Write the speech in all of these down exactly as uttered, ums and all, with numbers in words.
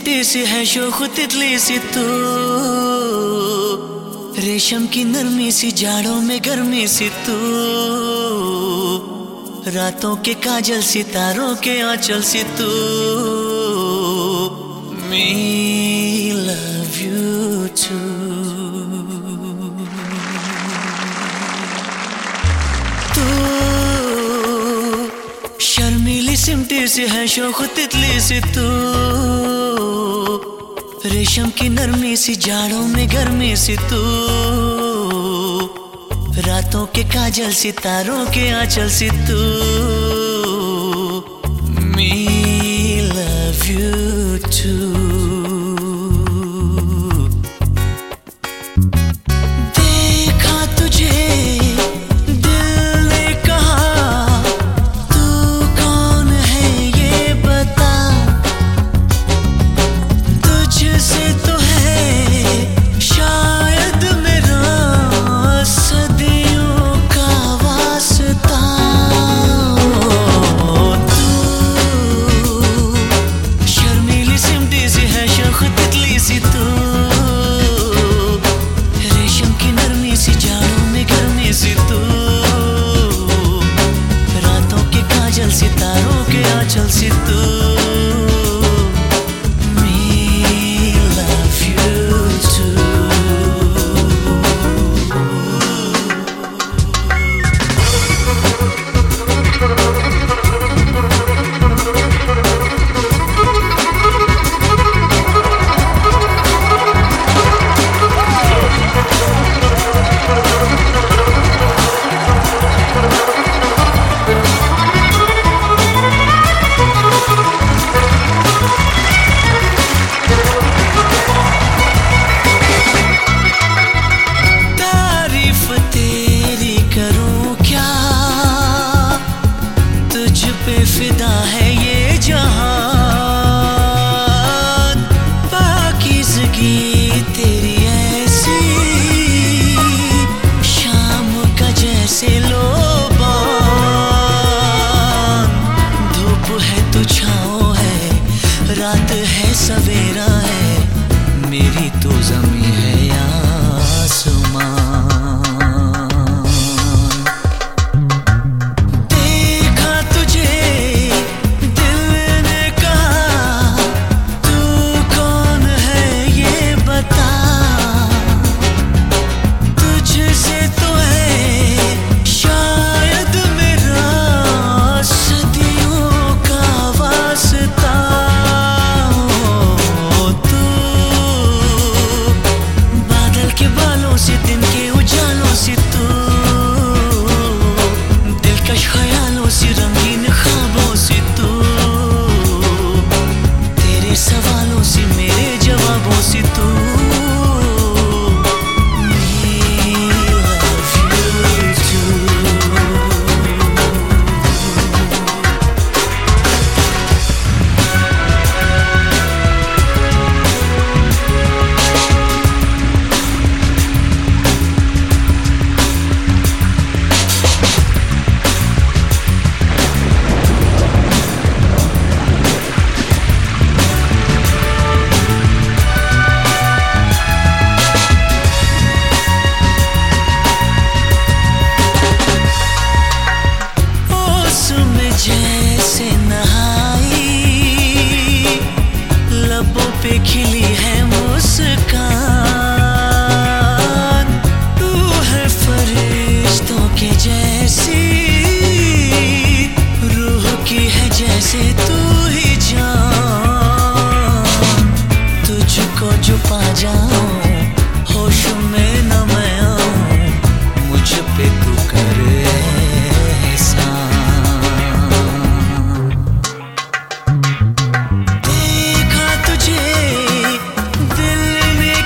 सिमटे से है शोख तितली सी तू, रेशम की नरमी सी जाड़ों में गर्मी सी तू, रातों के काजल सितारों के आंचल सी तू। Me love you too। तू शर्मीली सिमटी सी है शोख तितली सी तू, रेशम की नरमी सी जाड़ों में गर्मी सी तू, रातों के काजल सितारों के आंचल सी तू। Me love you too। देखा तुझे दिल ने कहा, तू कौन है ये बता, तुझसे तो है शायद मेरा सदियों का वास्ता। तू शर्मीली सिमटी सी है शोख तितली सी तू, रेशम की नरमी सी जाड़ों में गर्मी सी तू, रातों के काजल सितारों के आंचल सी तू। फिदा है ये जहां, पाकीज़गी तेरी ऐसी, शाम का जैसे लोबान, धूप है तो छाँव है, रात है सवेरा है, मेरी तो ज़मीं है आसमां। सवालों से मेरे जवाबों से तू। जैसे नहाई लबों पे खिली है मुस्कान, तू है फरिश्तों के जैसी, रूह की है जैसे तू ही जान, तुझको जो पा जाऊं होश में न मैं आऊं, मुझ पे तू कर एहसान। दिल ने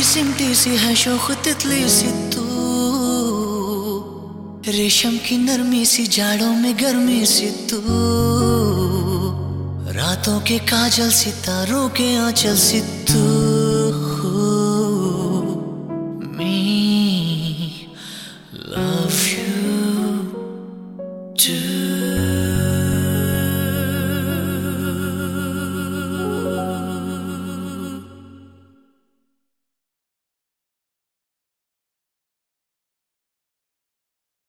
सिमटी सी है शोख तितली सी तू, रेशम की नरमी सी जाड़ों में गर्मी सी तू, रातों के काजल सितारों के आंचल सी